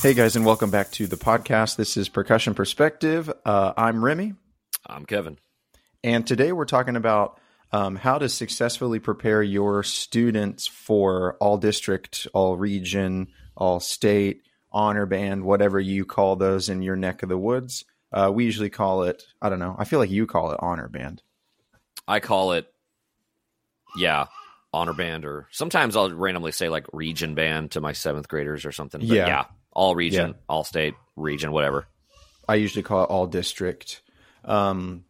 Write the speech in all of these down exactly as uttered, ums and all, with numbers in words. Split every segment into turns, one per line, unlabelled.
Hey guys, and welcome back to the podcast. This is Percussion Perspective. Uh, I'm Remy.
I'm Kevin.
And today we're talking about um, how to successfully prepare your students for all district, all region, all state, honor band, whatever you call those in your neck of the woods. Uh, we usually call it, I don't know, I feel like you call it honor band.
I call it, yeah, honor band, or sometimes I'll randomly say like region band to my seventh graders or something. But
Yeah.
yeah, all region,
Yeah.
all state, region, whatever.
I usually call it all district, um,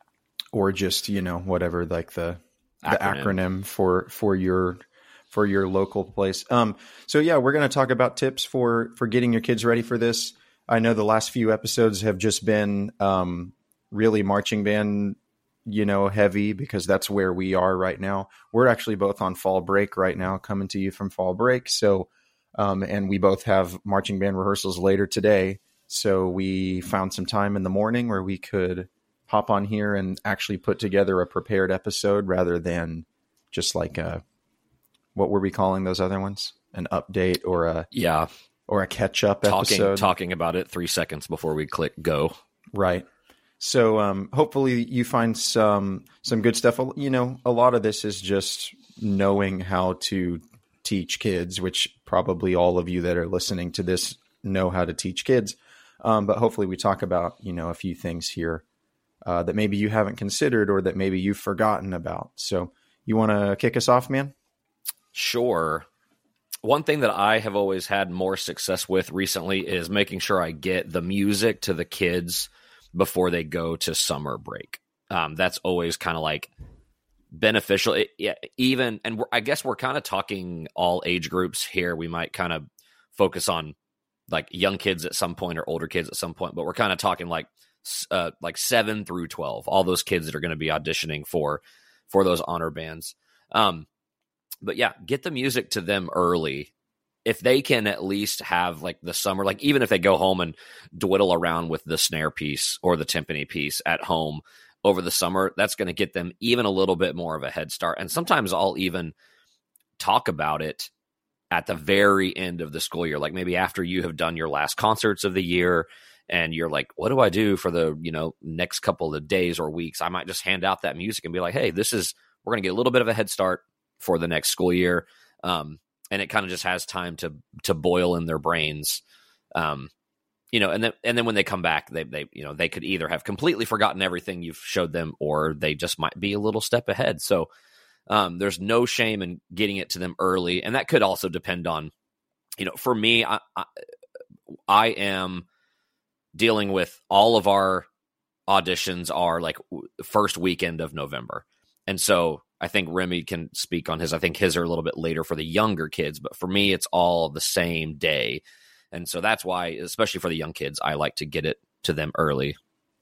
or just, you know, whatever, like the the acronym,
Acronym.
for for your for your local place. Um, so yeah, we're going to talk about tips for for getting your kids ready for this. I know the last few episodes have just been um, really marching band, you know, heavy, because that's where we are right now. We're actually both on fall break right now, coming to you from fall break. So, um, and we both have marching band rehearsals later today. So we found some time in the morning where we could hop on here and actually put together a prepared episode rather than just like a, what were we calling those other ones? An update or a,
Yeah,
or a catch up
talking
episode.
talking about it three seconds before we click go.
Right. So um, hopefully you find some some good stuff. You know, a lot of this is just knowing how to teach kids, which probably all of you that are listening to this know how to teach kids. Um, but hopefully we talk about, you know, a few things here uh, that maybe you haven't considered or that maybe you've forgotten about. So you want to kick us off, man?
Sure. One thing that I have always had more success with recently is making sure I get the music to the kids before they go to summer break. Um, that's always kind of like beneficial. It, yeah, even, and we're, I guess we're kind of talking all age groups here. We might kind of focus on like young kids at some point or older kids at some point, but we're kind of talking like uh, like seven through twelve, all those kids that are going to be auditioning for for those honor bands. Um, but yeah, get the music to them early. If they can at least have like the summer, like even if they go home and dwiddle around with the snare piece or the timpani piece at home over the summer, that's going to get them even a little bit more of a head start. And sometimes I'll even talk about it at the very end of the school year, like maybe after you have done your last concerts of the year and you're like, what do I do for the, you know, next couple of days or weeks? I might just hand out that music and be like, hey, this is, we're going to get a little bit of a head start for the next school year. Um, and it kind of just has time to to boil in their brains, um, you know. And then and then when they come back, they they you know they could either have completely forgotten everything you've showed them, or they just might be a little step ahead. So um, there's no shame in getting it to them early, and that could also depend on, you know, for me, I I, I am dealing with all of our auditions are like first weekend of November, and so I think Remy can speak on his. I think his are a little bit later for the younger kids, but for me, it's all the same day. And so that's why, especially for the young kids, I like to get it to them early.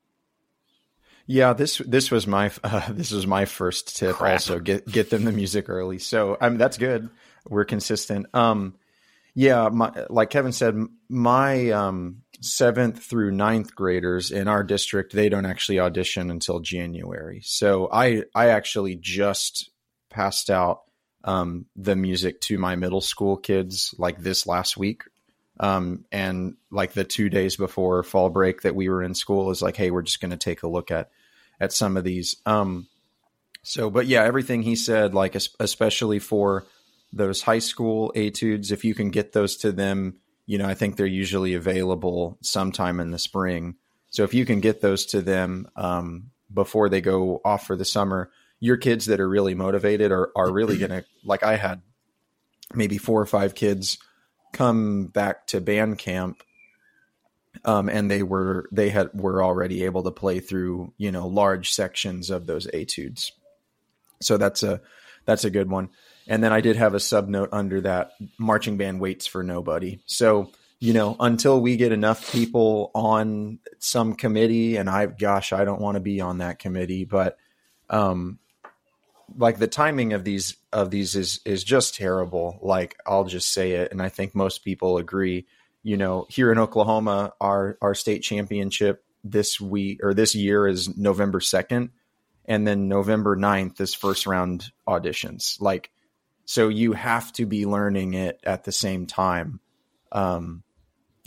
Yeah, this this was my uh, this was my first tip.
Crap.
Also, get get them the music early. So I mean, that's good. We're consistent. Um, yeah, my, like Kevin said, my um, seventh through ninth graders in our district, they don't actually audition until January. So I I actually just passed out um, the music to my middle school kids like this last week. Um, and like the two days before fall break that we were in school is like, hey, we're just going to take a look at at some of these. Um, so, but yeah, everything he said, like especially for those high school etudes, if you can get those to them, you know, I think they're usually available sometime in the spring. So if you can get those to them um, before they go off for the summer, your kids that are really motivated are, are really going to, like I had maybe four or five kids come back to band camp um, and they were, they had, were already able to play through, you know, large sections of those etudes. So that's a, that's a good one. And then I did have a sub note under that: marching band waits for nobody. So, you know, until we get enough people on some committee, and I, gosh, I don't want to be on that committee, but um, like the timing of these, of these is, is just terrible. Like, I'll just say it. And I think most people agree, you know, here in Oklahoma, our, our state championship this week or this year is November second. And then November ninth is first round auditions. Like, so you have to be learning it at the same time. Um,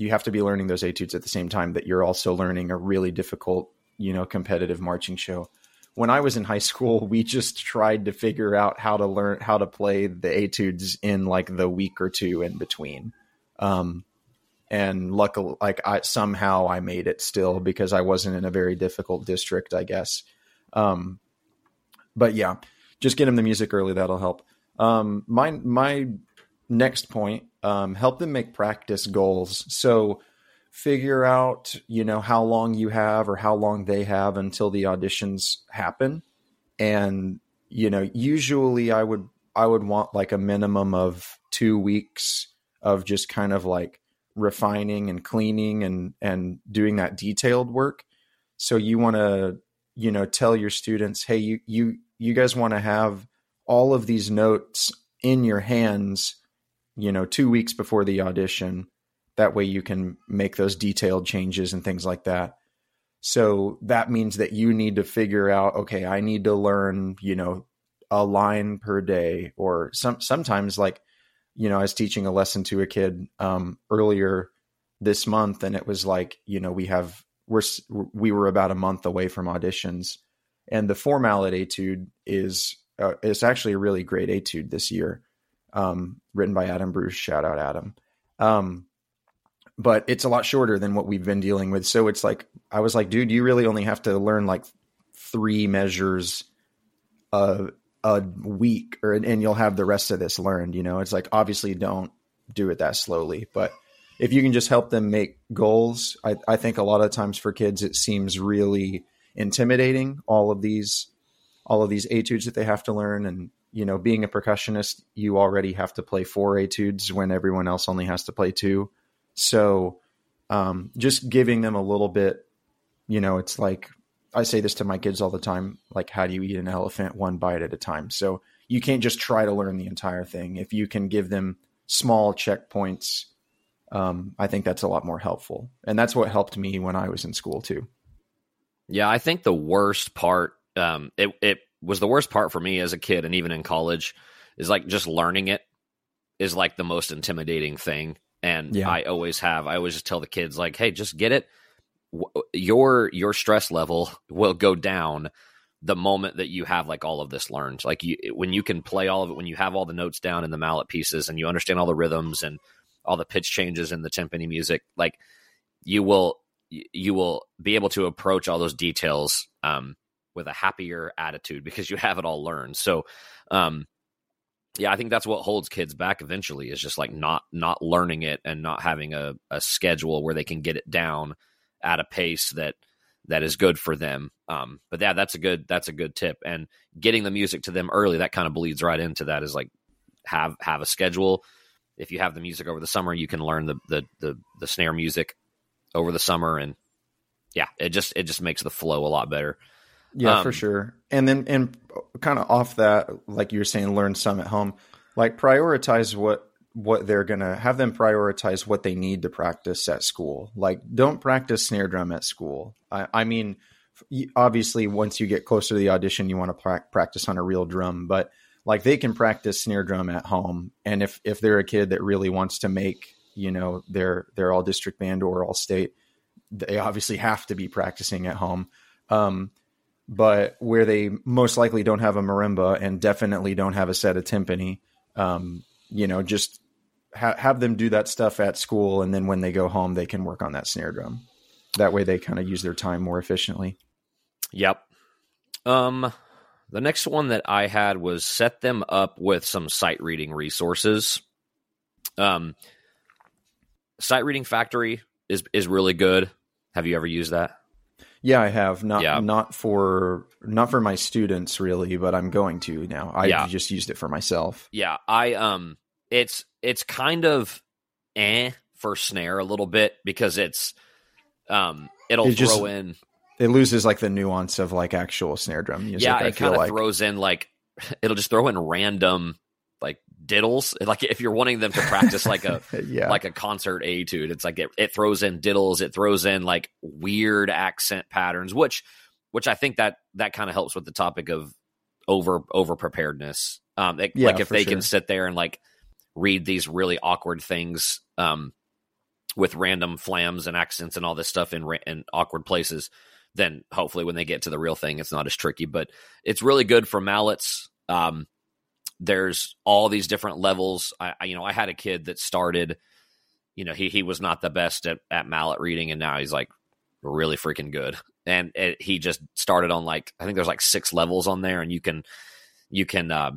you have to be learning those etudes at the same time that you're also learning a really difficult, you know, competitive marching show. When I was in high school, we just tried to figure out how to learn how to play the etudes in like the week or two in between. Um, and luckily, like I somehow I made it still because I wasn't in a very difficult district, I guess. Um, but yeah, just get them the music early. That'll help. Um, my, my next point, um, help them make practice goals. So figure out, you know, how long you have or how long they have until the auditions happen. And, you know, usually I would, I would want like a minimum of two weeks of just kind of like refining and cleaning and, and doing that detailed work. So you want to, you know, tell your students, hey, you, you, you guys want to have all of these notes in your hands, you know, two weeks before the audition. That way you can make those detailed changes and things like that. So that means that you need to figure out, okay, I need to learn, you know, a line per day, or some, sometimes like, you know, I was teaching a lesson to a kid um, earlier this month, and it was like, you know, we have, we're, we were about a month away from auditions, and the four mallet etude is, uh, it's actually a really great etude this year, um, written by Adam Bruce. Shout out Adam. Um, but it's a lot shorter than what we've been dealing with. So it's like, I was like, dude, you really only have to learn like three measures a, a week, or, and you'll have the rest of this learned. You know, it's like, obviously don't do it that slowly, but if you can just help them make goals, I, I think a lot of times for kids, it seems really intimidating, all of these, all of these etudes that they have to learn. And, you know, being a percussionist, you already have to play four etudes when everyone else only has to play two. So um, just giving them a little bit, you know, it's like, I say this to my kids all the time, like, how do you eat an elephant? One bite at a time. So you can't just try to learn the entire thing. If you can give them small checkpoints, um, I think that's a lot more helpful. And that's what helped me when I was in school too.
Yeah, I think the worst part, um, it, it was the worst part for me as a kid and even in college, is like just learning it is like the most intimidating thing. And yeah. I always have, I always just tell the kids like, hey, just get it. Your, your stress level will go down the moment that you have like all of this learned. Like you, when you can play all of it, when you have all the notes down in the mallet pieces and you understand all the rhythms and all the pitch changes in the timpani music, like you will, you will be able to approach all those details um, with a happier attitude because you have it all learned. So, um, yeah, I think that's what holds kids back eventually, is just like not, not learning it and not having a, a schedule where they can get it down at a pace that, that is good for them. Um, but yeah, that's a good, that's a good tip. And getting the music to them early, that kind of bleeds right into that, is like have, have a schedule. If you have the music over the summer, you can learn the, the, the, the snare music over the summer. And yeah, it just, it just makes the flow a lot better.
Yeah,
um,
for sure. And then, and kind of off that, like you were saying, learn some at home, like prioritize what, what they're going to have them prioritize what they need to practice at school. Like, don't practice snare drum at school. I, I mean, obviously once you get closer to the audition, you want to pra- practice on a real drum, but like they can practice snare drum at home. And if, if they're a kid that really wants to make, you know, their, their all district band or all state, they obviously have to be practicing at home. Um, but where they most likely don't have a marimba and definitely don't have a set of timpani, um, you know, just ha- have them do that stuff at school. And then when they go home, they can work on that snare drum. That way they kind of use their time more efficiently.
Yep. Um, the next one that I had was set them up with some sight reading resources. Um, Sight Reading Factory is, is really good. Have you ever used that?
Yeah, I have. Not
yeah.
not for not for my students really, but I'm going to now. I
yeah.
just used it for myself.
Yeah, I um it's it's kind of eh for snare a little bit, because it's um it'll
it
throw
just,
in
it loses like the nuance of like actual snare drum music.
Yeah,
I
it
feel
kind of
like.
throws in like it'll just throw in random like diddles. Like if you're wanting them to practice like a
yeah.
like a concert etude, it's like it, it throws in diddles, it throws in like weird accent patterns, which which I think that that kind of helps with the topic of over over preparedness. Um, it,
yeah,
like if they
sure.
can sit there and like read these really awkward things, um, with random flams and accents and all this stuff in, ra- in awkward places, then hopefully when they get to the real thing, it's not as tricky. But it's really good for mallets. Um, there's all these different levels. I, I, you know, I had a kid that started, you know, he he was not the best at, at mallet reading, and now he's like really freaking good. And it, he just started on like, I think there's like six levels on there, and you can you can uh,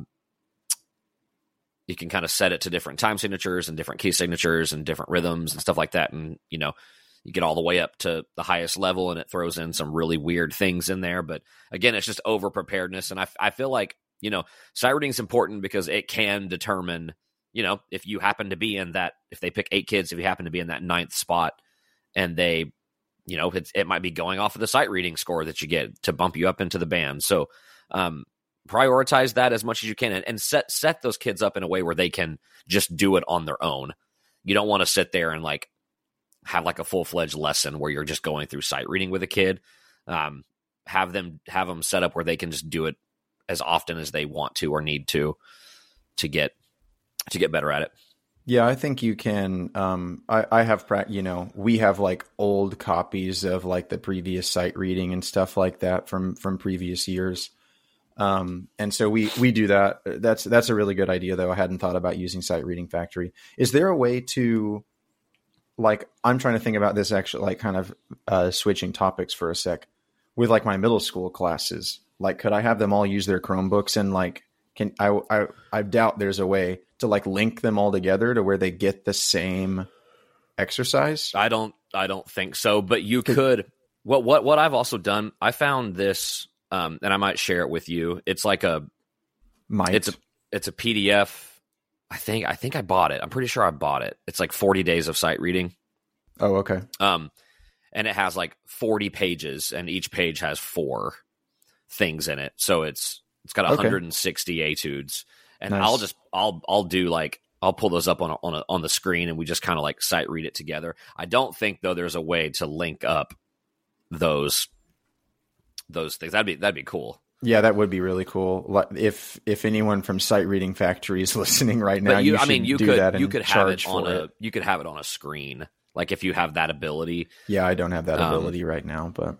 you can kind of set it to different time signatures and different key signatures and different rhythms and stuff like that. And you know, you get all the way up to the highest level, and it throws in some really weird things in there. But again, it's just over preparedness, and I I feel like, you know, sight reading is important because it can determine, you know, if you happen to be in that, if they pick eight kids, if you happen to be in that ninth spot, and they, you know, it, it might be going off of the sight reading score that you get to bump you up into the band. So um, prioritize that as much as you can, and, and set set those kids up in a way where they can just do it on their own. You don't want to sit there and like have like a full-fledged lesson where you're just going through sight reading with a kid. Um, have them have them set up where they can just do it as often as they want to or need to to get to get better at it.
Yeah, I think you can. Um, I, I have, pra- you know, we have like old copies of like the previous sight reading and stuff like that from from previous years. Um, and so we we do that. That's that's a really good idea, though. I hadn't thought about using Sight Reading Factory. Is there a way to, like, I'm trying to think about this actually, like, kind of uh, switching topics for a sec with like my middle school classes. Like, could I have them all use their Chromebooks and like, can I, I, I doubt there's a way to like link them all together to where they get the same exercise?
I don't, I don't think so, but you could, what, what, what I've also done, I found this, um, and I might share it with you. It's like a,
Might.
it's a, it's a P D F. I think, I think I bought it. I'm pretty sure I bought it. It's like forty days of sight reading.
Oh, okay.
Um, and it has like forty pages, and each page has four things in it. So it's, it's got one hundred sixty okay. etudes, and nice. I'll just, I'll, I'll do like, I'll pull those up on a, on a, on the screen, and we just kind of like sight read it together. I don't think though there's a way to link up those, those things. That'd be, that'd be cool.
Yeah, that would be really cool. If if anyone from Sight Reading Factory is listening right now,
you,
you
I
should
mean, you
do
could,
that and
you could have it on a,
it.
you could have it on a screen. Like if you have that ability.
Yeah, I don't have that
um,
ability right now, but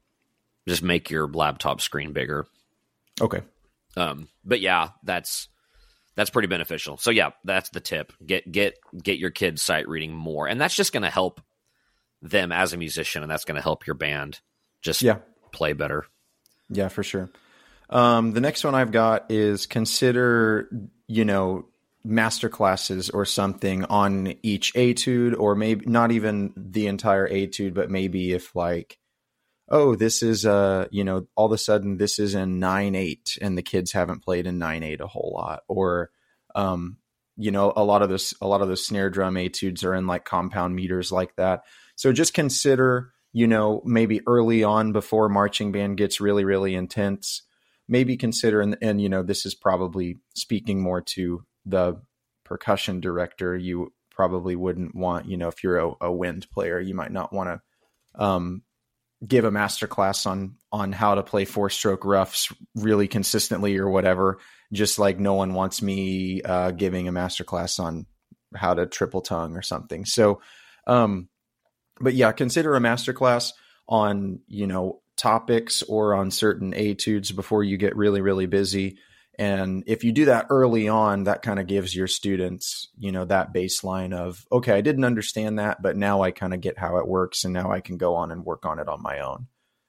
just make your laptop screen bigger.
Okay.
Um, but yeah, that's that's pretty beneficial. So yeah, that's the tip. Get get get your kids sight reading more, and that's just going to help them as a musician, and that's going to help your band just
yeah.
play better.
Yeah, for sure. Um, the next one I've got is consider, you know, master classes or something on each etude, or maybe not even the entire etude, but maybe if like, oh, this is, uh, you know, all of a sudden this is in nine eight and the kids haven't played in nine eight a whole lot. Or, um, you know, a lot of those, a lot of those snare drum etudes are in like compound meters like that. So just consider, you know, maybe early on before marching band gets really, really intense, maybe consider, and, and, you know, this is probably speaking more to the percussion director. You probably wouldn't want, you know, if you're a, a wind player, you might not want to, um, give a master class on, on how to play four stroke roughs really consistently or whatever. Just like no one wants me, uh, giving a master class on how to triple tongue or something. So, um, but yeah, consider a master class on, you know, topics or on certain etudes before you get really, really busy. And if you do that early on, that kind of gives your students, you know, that baseline of, okay, I didn't understand that, but now I kind of get how it works. And now I can go on and work on it on my own.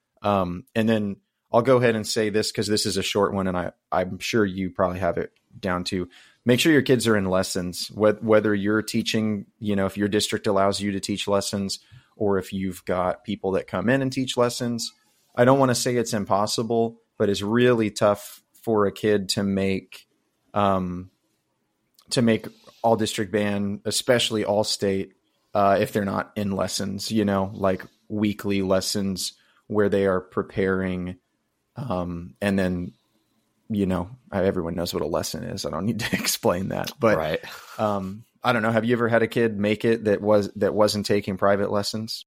Um, and then I'll go ahead and say this, because this is a short one, and I, I'm sure you probably have it down to make sure your kids are in lessons, whether you're teaching, you know, if your district allows you to teach lessons, or if you've got people that come in and teach lessons. I don't want to say it's impossible, but it's really tough for a kid to make, um, to make all district band, especially all state, uh, if they're not in lessons, you know, like weekly lessons where they are preparing. Um, and then, you know, everyone knows what a lesson is. I don't need to explain that, but,
right.
um, I don't know. Have you ever had a kid make it that was, that wasn't taking private lessons?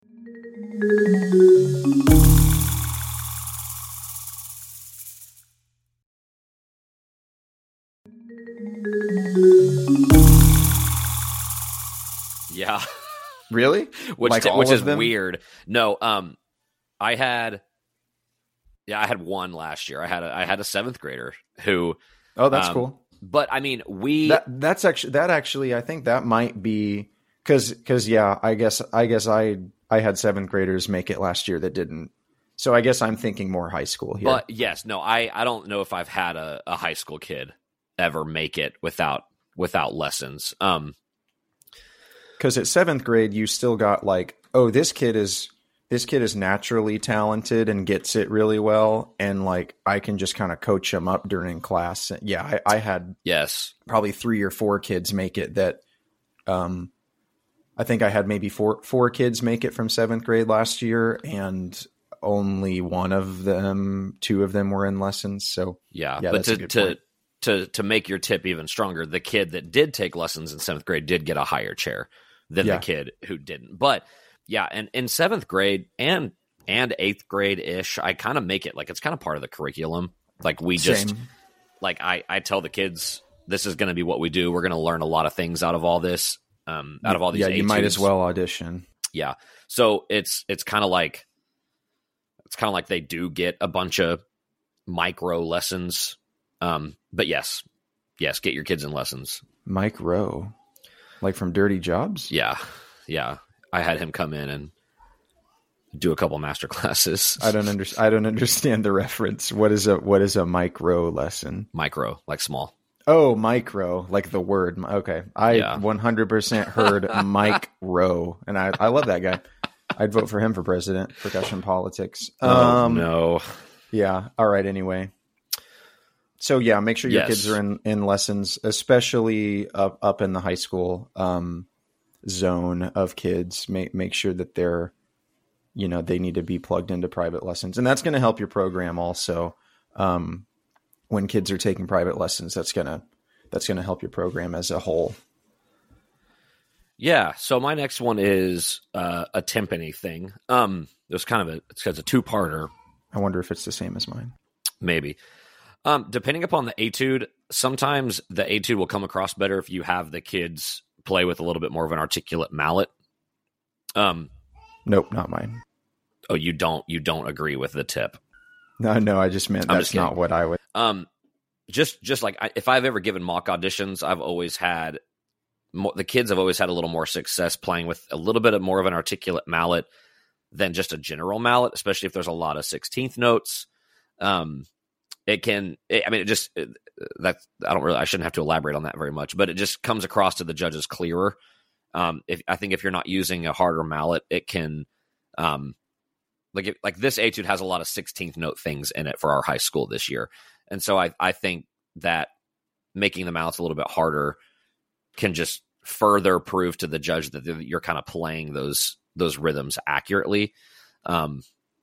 Yeah.
Really?
which
Like all
which
of
is
them?
weird. No, um, I had, yeah, I had one last year. I had a, I had a seventh grader who,
Oh, that's
um,
cool.
but I mean, we
That that's actually that actually I think that might be because because yeah, I guess I guess I I had seventh graders make it last year that didn't. So I guess I'm thinking more high school here.
But yes, no, I, I don't know if I've had a, a high school kid ever make it without without lessons. Um,
because at seventh grade you still got like, oh, this kid is this kid is naturally talented and gets it really well, and like I can just kind of coach him up during class. Yeah, I, I had
yes,
probably three or four kids make it that. Um, I think I had maybe four four kids make it from seventh grade last year, and only one of them, two of them were in lessons. So
yeah,
yeah
but
that's a
to
good
to,
point.
to to make your tip even stronger, the kid that did take lessons in seventh grade did get a higher chair than
Yeah.
the kid who didn't. But yeah, and in seventh grade and and eighth grade ish, I kind of make it like it's kind of part of the curriculum. Like we just
Same.
like I I tell the kids this is going to be what we do. We're going to learn a lot of things out of all this. Um, out of all these,
yeah, you might
etudes.
as well audition.
Yeah. So it's it's kind of like it's kind of like they do get a bunch of micro lessons. Um, but yes, yes, get your kids in lessons.
Mike Rowe, like from Dirty Jobs.
Yeah, yeah. I had him come in and do a couple master classes.
I don't understand. I don't understand the reference. What is a what is a Mike Rowe lesson?
Micro, like small.
Oh, micro, like the word. Okay, I
Yeah.
one hundred percent heard Mike Rowe, and I I love that guy. I'd vote for him for president. Percussion politics. Um,
Oh no.
Yeah. All right. Anyway. So yeah, make sure your
Yes.
kids are in, in lessons, especially up, up in the high school um, zone of kids. Make make sure that they're, you know, they need to be plugged into private lessons, and that's going to help your program also. Um, when kids are taking private lessons, that's gonna that's gonna help your program as a whole.
Yeah. So my next one is uh, a timpani thing. Um, it was kind of a it's, it's a two parter.
I wonder if it's the same as mine.
Maybe. Um, depending upon the etude, sometimes the etude will come across better if you have the kids play with a little bit more of an articulate mallet. Um,
Nope, not mine.
oh, you don't you don't agree with the tip.
No, no, I just meant
I'm
that's
just
not
kidding.
what I would.
Um, just just like I, if I've ever given mock auditions, I've always had mo- the kids have always had a little more success playing with a little bit of more of an articulate mallet than just a general mallet, especially if there's a lot of sixteenth notes. Um, it can, it, I mean, it just it, that I don't really, I shouldn't have to elaborate on that very much, but it just comes across to the judges clearer. Um, if I think if you're not using a harder mallet, it can, um, like if, like this etude has a lot of sixteenth note things in it for our high school this year, and so I I think that making the mallets a little bit harder can just further prove to the judge that you're kind of playing those those rhythms accurately. Um,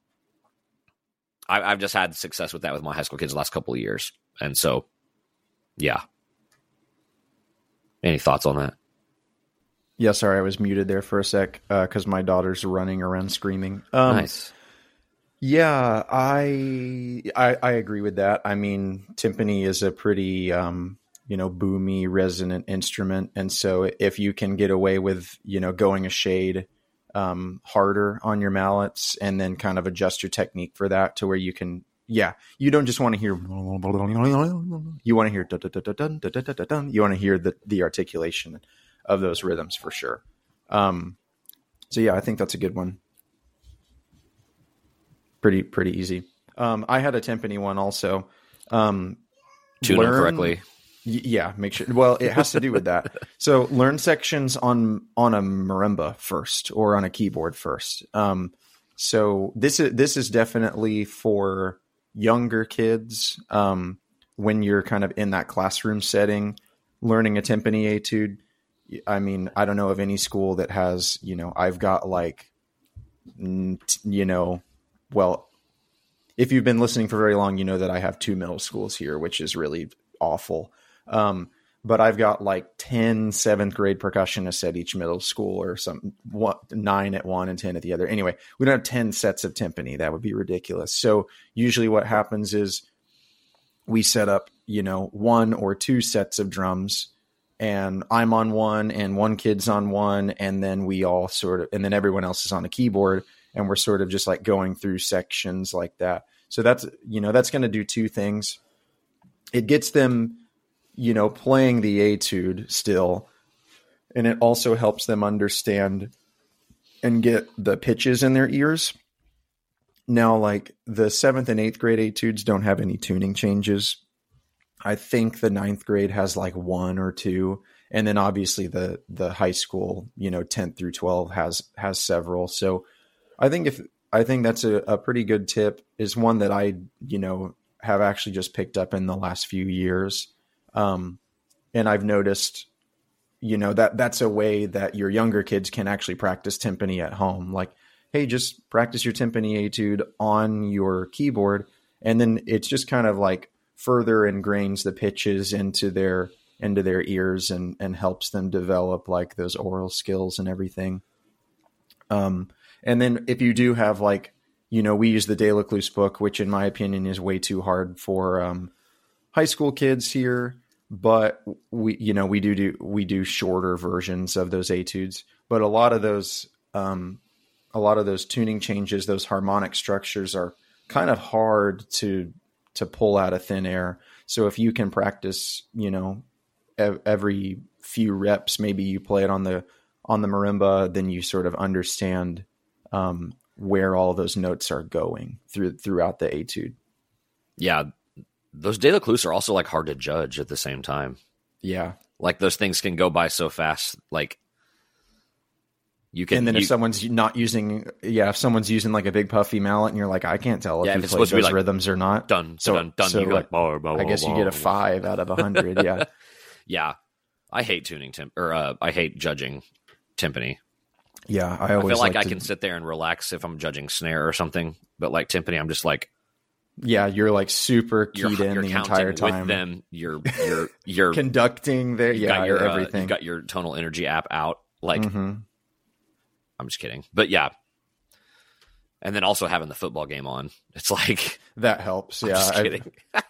I, I've just had success with that with my high school kids the last couple of years, and so yeah. Any thoughts on that?
Yeah, sorry, I was muted there for a sec because uh, my daughter's running around screaming. Um,
Nice.
Yeah, I, I I agree with that. I mean, timpani is a pretty um, you know boomy, resonant instrument, and so if you can get away with you know going a shade um, harder on your mallets and then kind of adjust your technique for that to where you can, yeah, you don't just want to hear. You want to hear. Dun, dun, dun, dun, dun, dun, dun, dun. You want to hear the the articulation of those rhythms for sure. Um, so yeah, I think that's a good one. Pretty, pretty easy. Um, I had a timpani one also. Um,
Tune them correctly.
Y- yeah, make sure. Well, it has to do with that. So learn sections on, on a marimba first or on a keyboard first. Um, so this is, this is definitely for younger kids. Um, when you're kind of in that classroom setting, learning a timpani etude. I mean, I don't know of any school that has, you know, I've got like, you know, well, if you've been listening for very long, you know that I have two middle schools here, which is really awful. Um, but I've got like ten seventh grade percussionists at each middle school or some one, nine at one and ten at the other. Anyway, we don't have ten sets of timpani. That would be ridiculous. So usually what happens is we set up, you know, one or two sets of drums and I'm on one and one kid's on one, and then we all sort of, and then everyone else is on a keyboard, and we're sort of just like going through sections like that. So that's, you know, that's going to do two things. It gets them, you know, playing the etude still, and it also helps them understand and get the pitches in their ears. Now, like the seventh and eighth grade etudes don't have any tuning changes. I think the ninth grade has like one or two. And then obviously the, the high school, you know, tenth through twelve has, has several. So I think if, I think that's a, a pretty good tip, is one that I, you know, have actually just picked up in the last few years. Um, and I've noticed, you know, that that's a way that your younger kids can actually practice timpani at home. Like, hey, just practice your timpani etude on your keyboard. And then it's just kind of like further ingrains the pitches into their, into their ears, and, and helps them develop like those oral skills and everything. Um, and then if you do have like, you know, we use the De La Cluse book, which in my opinion is way too hard for, um, high school kids here, but we, you know, we do do, we do shorter versions of those etudes, but a lot of those, um, a lot of those tuning changes, those harmonic structures are kind of hard to, to pull out of thin air. So if you can practice, you know, ev- every few reps, maybe you play it on the, on the marimba, then you sort of understand, um, where all those notes are going through, throughout the etude.
Yeah. Those De La Cluse are also like hard to judge at the same time.
Yeah.
Like those things can go by so fast. Like, you can,
and then
you,
if someone's not using, yeah, if someone's using like a big puffy mallet, and you're like, I can't tell if
yeah,
you
if it's
played
supposed to be
those
like
rhythms or not.
Done,
So
done, done.
so
You go like, blah, blah,
I
blah,
guess you
blah,
get a
blah.
five out of a hundred. Yeah,
Yeah. I hate tuning tim or uh, I hate judging timpani.
yeah. I
I
always
feel like,
like
I
to,
can sit there and relax if I'm judging snare or something, but like timpani, I'm just like,
yeah, you're like super
you're,
keyed in
you're
the
counting
entire time.
with them. You're you're you're
Conducting there,
you've
yeah,
got your uh,
everything.
you've got your tonal energy app out. Like,
Mhm.
I'm just kidding, but yeah. And then also having the football game on, it's like,
That helps.
I'm
Yeah,
just
I've,
kidding.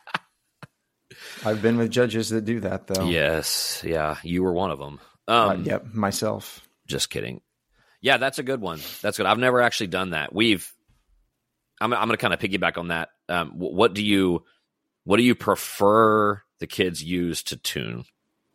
I've been with judges that do that though.
Yes, yeah, you were one of them.
Uh,
Um,
yep, myself.
Just kidding. Yeah, that's a good one. That's good. I've never actually done that. We've. I'm. I'm going to kind of piggyback on that. Um, wh- what do you, what do you prefer the kids use to tune?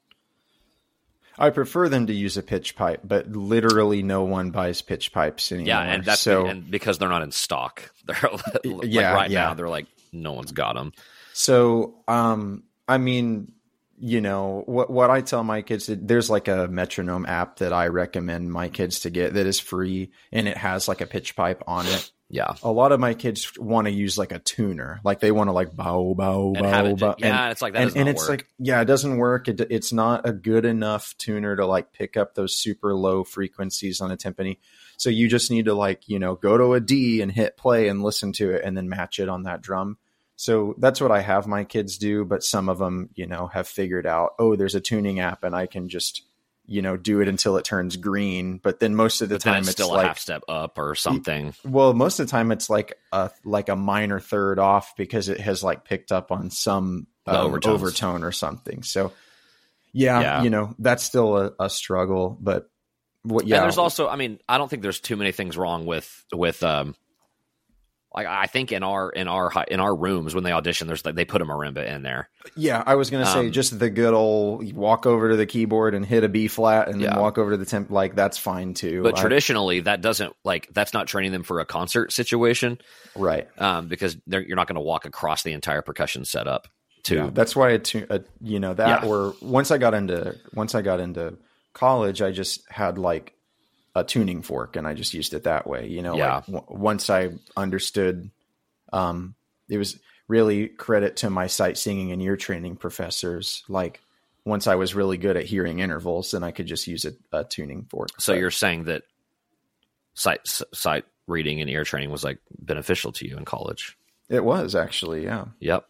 I prefer them to use a pitch pipe, but literally no one buys pitch pipes anymore.
Yeah, and that's
so.
and because they're not in stock. They're like
Yeah,
right
yeah.
now. They're like no one's got them.
So, um, I mean, you know, what what I tell my kids, there's like a metronome app that I recommend my kids to get that is free, and it has like a pitch pipe on it.
Yeah,
A lot of my kids want to use like a tuner, like they want to like bow, bow,
and have
bow,
it,
bow.
yeah,
and,
it's like that.
and,
does
and
not
it's
work.
like, yeah, it doesn't work. It, it's not a good enough tuner to like pick up those super low frequencies on a timpani. So you just need to like, you know, go to a D and hit play and listen to it and then match it on that drum. So that's what I have my kids do. But some of them, you know, have figured out, oh, there's a tuning app and I can just, you know, do it until it turns green. But then most of the
but then
time
it's
it's,
still
like,
a half step up or something.
well, most of the time it's like a like a minor third off because it has like picked up on some
The
um,
overtones.
overtone or something. So yeah,
Yeah.
you know, that's still a, a struggle. But what? Yeah,
And there's also, I mean, I don't think there's too many things wrong with with um. Like I think in our in our hi- in our rooms when they audition, there's like they put a marimba in there.
yeah. I was gonna say
Um,
just the good old you walk over to the keyboard and hit a B flat and then
Yeah.
walk over to the temp. Like that's fine too.
But
I-
traditionally, that doesn't like that's not training them for a concert situation,
right?
um, because they're, you're not going to walk across the entire percussion setup. To
Yeah, that's why it, uh, you know that.
Yeah.
Or once I got into once I got into college, I just had like a tuning fork and I just used it that way. You know,
Yeah.
like w- once I understood, um, it was really credit to my sight singing and ear training professors. Like once I was really good at hearing intervals, then I could just use a, a tuning fork.
so
But
you're saying that sight sight reading and ear training was like beneficial to you in college.
it was actually, yeah.
Yep.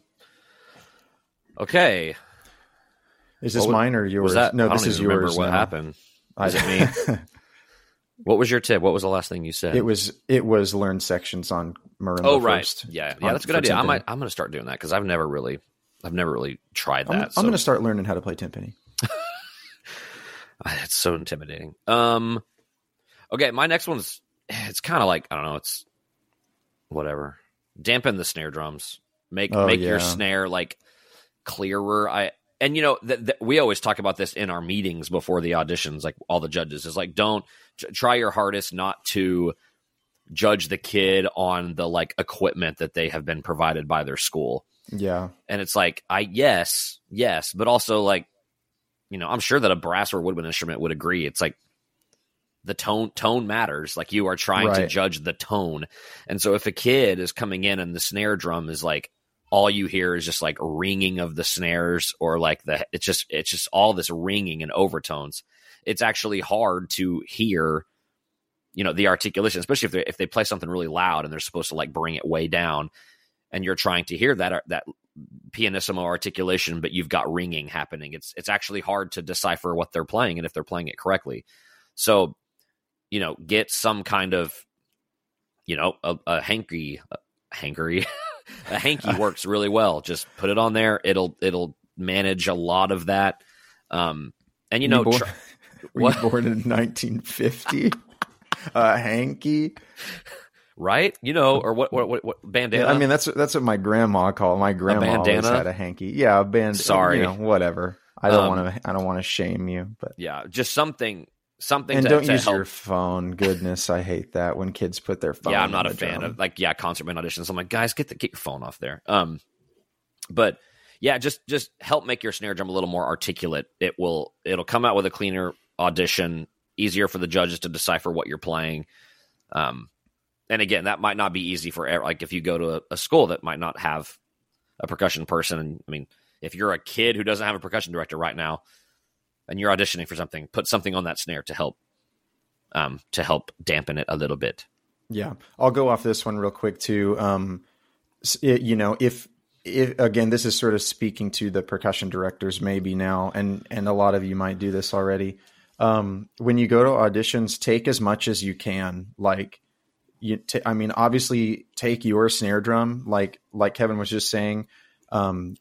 Okay.
Is this
What wa-
mine or yours?
Was that
No,
I don't
this is
even remember
yours.
what
now.
happened.
I
Was it me? What was your tip? What was the last thing you said?
It was it was learn sections on marimba.
Oh right,
first.
yeah, yeah,
on-
that's a good
for
idea. I
timpani.
might, I'm going to start doing that because I've never really, I've never really tried that.
I'm,
so.
I'm going to start learning how to play timpani.
It's so intimidating. Um, okay, my next one's it's kind of like I don't know. It's whatever. Dampen the snare drums. Make
Oh,
make
yeah.
your snare like clearer. I and you know th- th- we always talk about this in our meetings before the auditions. Like all the judges is like, don't t- try your hardest not to judge the kid on the like equipment that they have been provided by their school.
Yeah.
And it's like, I yes, yes, but also like, you know, I'm sure that a brass or woodwind instrument would agree. It's like the tone tone matters. Like you are trying
Right.
to judge the tone. And so if a kid is coming in and the snare drum is like all you hear is just like ringing of the snares or like the it's just it's just all this ringing and overtones. It's actually hard to hear, you know, the articulation, especially if they if they play something really loud and they're supposed to like bring it way down and you're trying to hear that that pianissimo articulation, but you've got ringing happening. It's it's actually hard to decipher what they're playing and if they're playing it correctly. So, you know, get some kind of, you know, a, a hanky, a hankery, a hanky works really well. Just put it on there. It'll it'll manage a lot of that. Um, and you know,
born,
tr-
were
what?
you born in nineteen fifty? A hanky.
Right? You know, or what? What? What? what bandana?
I mean, that's that's what my grandma called. My grandma always
bandana?
had a hanky. Yeah, a band.
Sorry.
you know, whatever. I don't
Um,
want to. I don't want to shame you, but
yeah, just something, something.
and
to,
don't
to
use
help.
your phone. Goodness, I hate that when kids put their phone.
Yeah, I'm not
on
a
the
fan
drum.
of like yeah, concert band auditions. I'm like, guys, get the get your phone off there. Um, but yeah, just just help make your snare drum a little more articulate. It will it'll come out with a cleaner audition, easier for the judges to decipher what you're playing. Um, and again, that might not be easy for ev- like if you go to a, a school that might not have a percussion person. And I mean, if you're a kid who doesn't have a percussion director right now, and you're auditioning for something, put something on that snare to help um, to help dampen it a little bit.
Yeah, I'll go off this one real quick too. Um, s- it- you know, if, if again, this is sort of speaking to the percussion directors maybe now, and and a lot of you might do this already. Um, when you go to auditions, take as much as you can. Like, you, t- I mean, obviously, take your snare drum. Like like Kevin was just saying, um,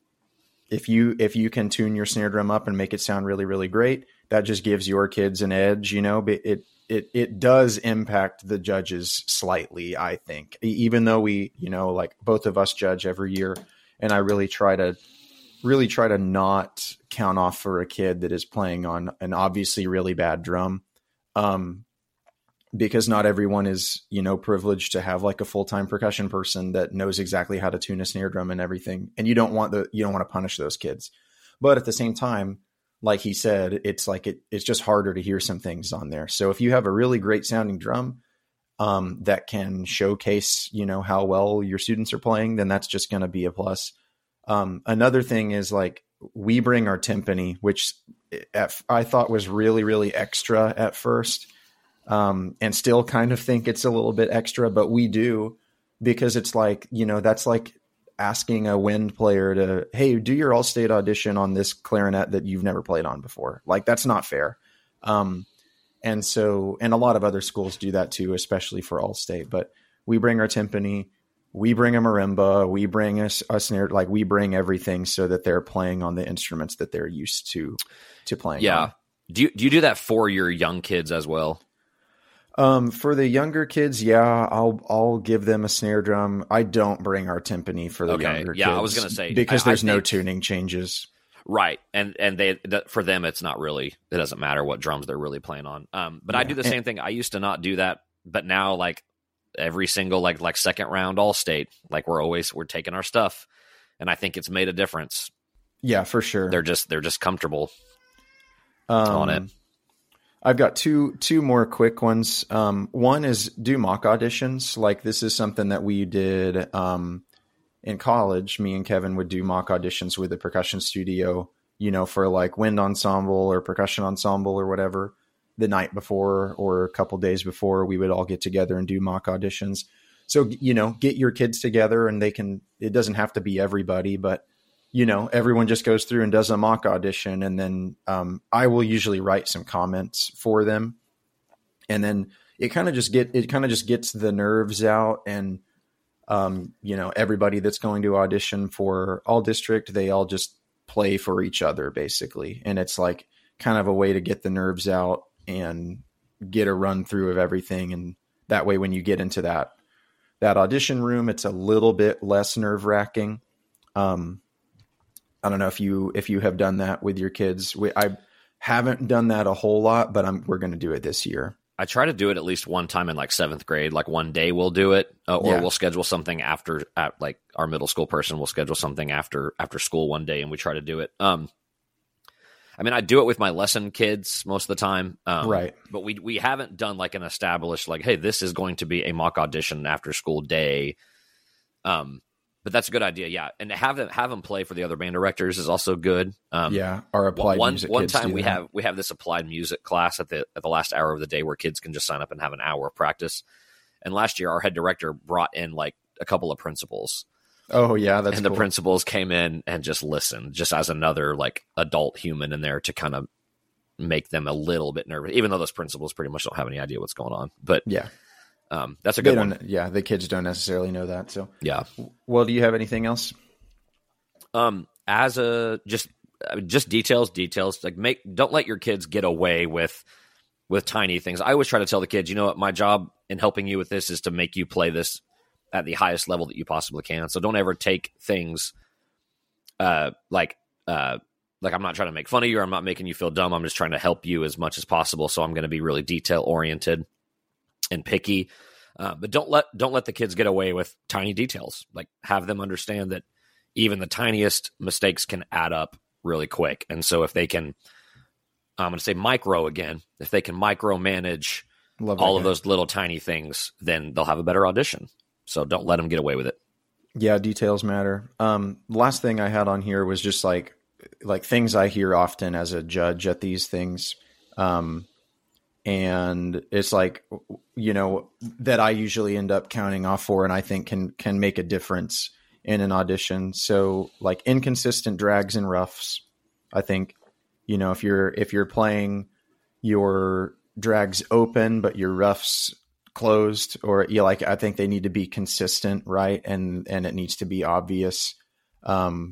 if you if you can tune your snare drum up and make it sound really really great, that just gives your kids an edge. You know, but it it it does impact the judges slightly, I think, E- even though we, you know, like both of us judge every year, and I really try to really try to not count off for a kid that is playing on an obviously really bad drum. Um, because not everyone is, you know, privileged to have like a full-time percussion person that knows exactly how to tune a snare drum and everything. And you don't want the, you don't want to punish those kids, but at the same time, like he said, it's like, it, it's just harder to hear some things on there. So if you have a really great sounding drum, um, that can showcase, you know, how well your students are playing, then that's just going to be a plus. Um, another thing is like, we bring our timpani, which at, I thought was really, really extra at first. Um, and still kind of think it's a little bit extra, but we do, because it's like, you know, that's like asking a wind player to, hey, do your all-state audition on this clarinet that you've never played on before. Like, that's not fair. Um, and so, and a lot of other schools do that too, especially for all-state, but we bring our timpani, we bring a marimba, we bring a, a snare, like we bring everything so that they're playing on the instruments that they're used to, to playing
Yeah.
on.
Do you, do you do that for your young kids as well?
Um, for the younger kids, yeah, I'll I'll give them a snare drum. I don't bring our timpani for the
Okay,
younger
yeah,
kids.
I was gonna say,
because
I- I
there's no
think-
tuning changes.
Right. And, and they, that, for them, it's not really, it doesn't matter what drums they're really playing on. Um, but I
Yeah,
do the
and-
same thing. I used to not do that, but now like every single, like, like second round all state, like we're always, we're taking our stuff. And I think it's made a difference.
Yeah, for sure.
They're just, they're just comfortable
um,
on it.
I've got two two more quick ones. Um, one is do mock auditions. Like, this is something that we did um, in college. Me and Kevin would do mock auditions with the percussion studio, you know, for like wind ensemble or percussion ensemble or whatever. The night before or a couple days before, we would all get together and do mock auditions. So, you know, get your kids together, and they can, it doesn't have to be everybody, but you know, everyone just goes through and does a mock audition. And then um, I will usually write some comments for them. And then it kind of just get, it kind of just gets the nerves out. And, um, you know, everybody that's going to audition for all district, they all just play for each other basically. And it's like, kind of a way to get the nerves out and get a run through of everything. And that way, when you get into that, that audition room, it's a little bit less nerve wracking. Um, I don't know if you, if you have done that with your kids. We, I haven't done that a whole lot, but I'm, we're going to do it this year.
I try to do it at least one time in like seventh grade. Like one day we'll do it, uh, or yeah. we'll schedule something after. At, like our middle school person will schedule something after after school one day, and we try to do it. Um, I mean, I do it with my lesson kids most of the time, um,
right?
But we we haven't done like an established like, hey, this is going to be a mock audition after school day. Um, but that's a good idea, yeah. And to have them have them play for the other band directors is also good. Um,
yeah, our applied
one
music
one
kids
time
do
we
that.
have we have this applied music class at the at the last hour of the day where kids can just sign up and have an hour of practice. And last year, our head director brought in like a couple of principals.
Oh yeah, that's
and
cool.
The principals came in and just listened, just as another like adult human in there to kind of make them a little bit nervous, even though those principals pretty much don't have any idea what's going on. But
yeah.
Um, that's a
They
good
don't,
one.
yeah, the kids don't necessarily know that. So
yeah.
Well, do you have anything else?
Um, as a just just details, details. Like make don't let your kids get away with with tiny things. I always try to tell the kids, you know what, my job in helping you with this is to make you play this at the highest level that you possibly can. So don't ever take things uh like uh like I'm not trying to make fun of you or I'm not making you feel dumb. I'm just trying to help you as much as possible. So I'm going to be really detail oriented and picky, uh, but don't let don't let the kids get away with tiny details. Like have them understand that even the tiniest mistakes can add up really quick. And so if they can, I'm going to say micro again, if they can micromanage all of those little tiny things, then they'll have a better audition. So don't let them get away with it.
Yeah, details matter. Um, last thing I had on here was just like like things I hear often as a judge at these things. Um, And it's like, you know, that I usually end up counting off for, and I think can, can make a difference in an audition. So like inconsistent drags and roughs, I think, you know, if you're, if you're playing your drags open, but your roughs closed, or you know, like, I think they need to be consistent. Right. And, and it needs to be obvious. Um,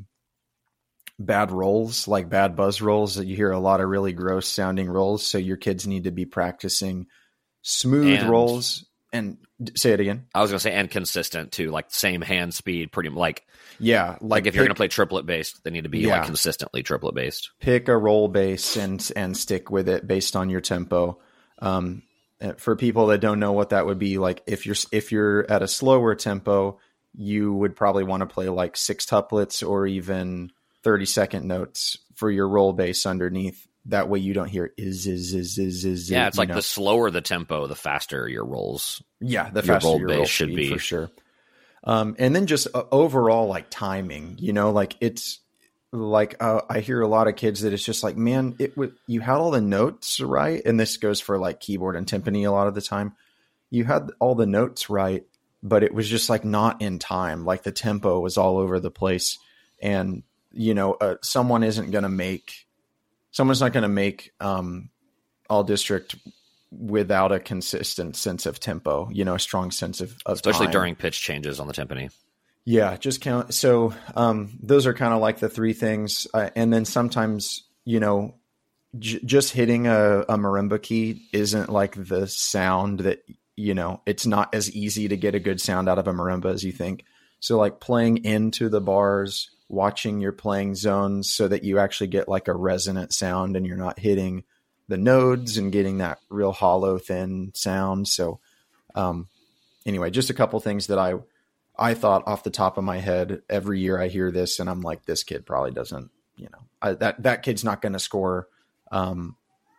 bad rolls, like bad buzz rolls, that you hear a lot of really gross sounding rolls. So your kids need to be practicing smooth
and,
rolls. And say it again.
I was going to say, and consistent too, like same hand speed, pretty like,
yeah. Like,
like if
pick,
you're going to play triplet based, they need to be
yeah.
like consistently triplet based.
Pick a roll base and, and stick with it based on your tempo. Um, for people that don't know what that would be, like if you're, if you're at a slower tempo, you would probably want to play like six tuplets or even thirty second notes for your roll bass underneath. That way you don't hear is, is, is, is, is.
Yeah. It's like
know.
the slower the tempo, the faster your rolls.
Yeah. The
your
faster
roll
your
bass
roll
should be
for sure. Um, and then just uh, overall, like timing, you know, like it's like, uh, I hear a lot of kids that it's just like, man, it w- you had all the notes right. And this goes for like keyboard and timpani a lot of the time. You had all the notes right, but it was just like not in time. Like the tempo was all over the place. And, you know, uh, someone isn't going to make, someone's not going to make um, all district without a consistent sense of tempo, you know, a strong sense of, of
especially
time.
During pitch changes on the timpani.
Yeah, just count. So um, those are kind of like the three things. Uh, and then sometimes, you know, j- just hitting a, a marimba key isn't like the sound that, you know, it's not as easy to get a good sound out of a marimba as you think. So like playing into the bars, watching your playing zones so that you actually get like a resonant sound and you're not hitting the nodes and getting that real hollow, thin sound. So um, anyway, just a couple things that I, I thought off the top of my head. Every year I hear this and I'm like, this kid probably doesn't, you know, I, that, that kid's not going to score, um,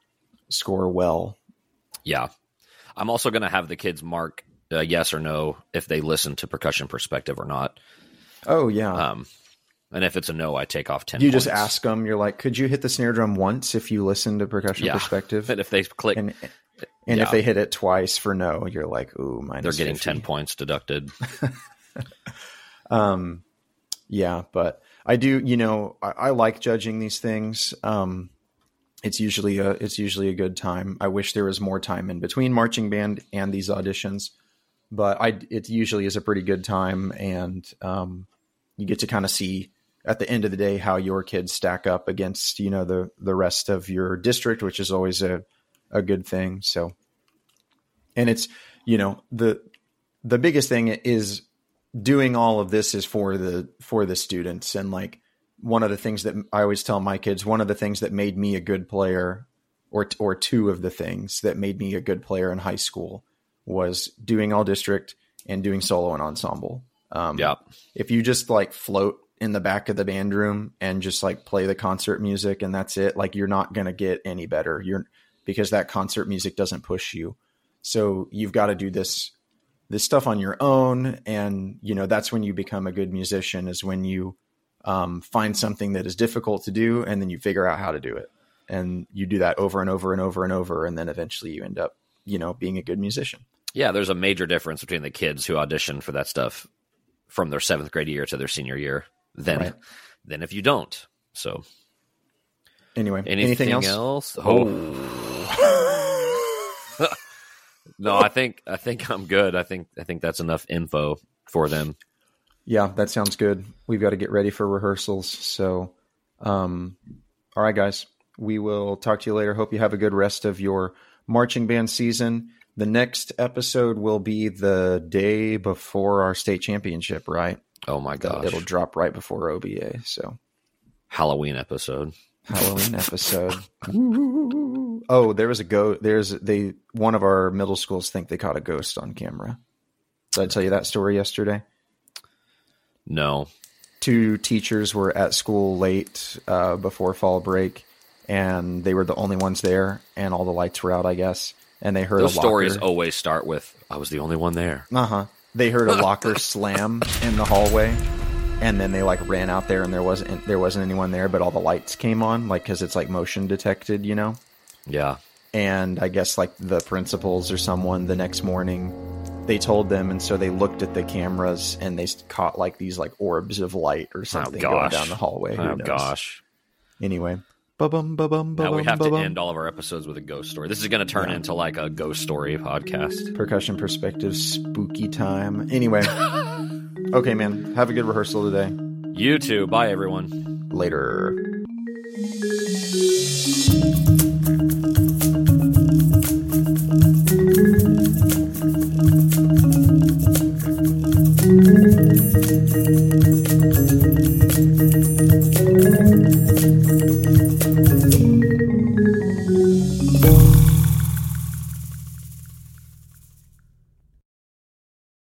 score well.
Yeah. I'm also going to have the kids mark uh, yes or no if they listen to Percussion Perspective or not.
Oh yeah.
Um, and if it's a no, I take off ten
You
points.
just ask them, you're like, could you hit the snare drum once if you listen to Percussion
yeah.
Perspective?
And if they click,
and, and
yeah.
if they hit it twice for no, you're like, ooh, minus
they're getting
fifty.
ten points deducted.
um, yeah, but I do, you know, I, I like judging these things. Um, it's usually a, it's usually a good time. I wish there was more time in between marching band and these auditions, but I, it usually is a pretty good time. And, um, you get to kind of see at the end of the day, how your kids stack up against, you know, the, the rest of your district, which is always a, a good thing. So, and it's, you know, the, the biggest thing is doing all of this is for the, for the students. And like, one of the things that I always tell my kids, one of the things that made me a good player, or, or two of the things that made me a good player in high school, was doing all district and doing solo and ensemble. Um,
yeah.
If you just like float in the back of the band room and just like play the concert music and that's it, like you're not going to get any better. You're because that concert music doesn't push you. So you've got to do this, this stuff on your own. And, you know, that's when you become a good musician, is when you um, find something that is difficult to do and then you figure out how to do it. And you do that over and over and over and over. And then eventually you end up, you know, being a good musician.
Yeah, there's a major difference between the kids who audition for that stuff from their seventh grade year to their senior year than, right. than if you don't. So
anyway,
anything,
anything else?
else? Oh. No, I think I think I'm good. I think I think that's enough info for them.
Yeah, that sounds good. We've got to get ready for rehearsals. So, um, all right, guys, we will talk to you later. Hope you have a good rest of your marching band season. The next episode will be the day before our state championship, right?
Oh my gosh.
It'll drop right before O B A. So
Halloween episode.
Halloween episode. Oh, there was a go. There's they, one of our middle schools think they caught a ghost on camera. Did I tell you that story yesterday?
No.
Two teachers were at school late uh, before fall break, and they were the only ones there, and all the lights were out, I guess. And they heard
Those
a locker.
stories always start with, I was the only one there.
Uh-huh. They heard a locker slam in the hallway, and then they like ran out there, and there wasn't there wasn't anyone there, but all the lights came on, like, because it's like motion detected, you know?
Yeah.
And I guess like the principals or someone the next morning, they told them, and so they looked at the cameras and they caught like these like orbs of light or something
oh,
going down the hallway. Who
Oh
knows?
gosh.
Anyway. Ba-bum, ba-bum,
Now we
ba-bum,
have to
ba-bum.
end all of our episodes with a ghost story. This is going to turn
Yeah.
into like a ghost story podcast.
Percussion perspective, spooky time. Anyway. Okay, man. Have a good rehearsal today.
You too. Bye, everyone.
Later.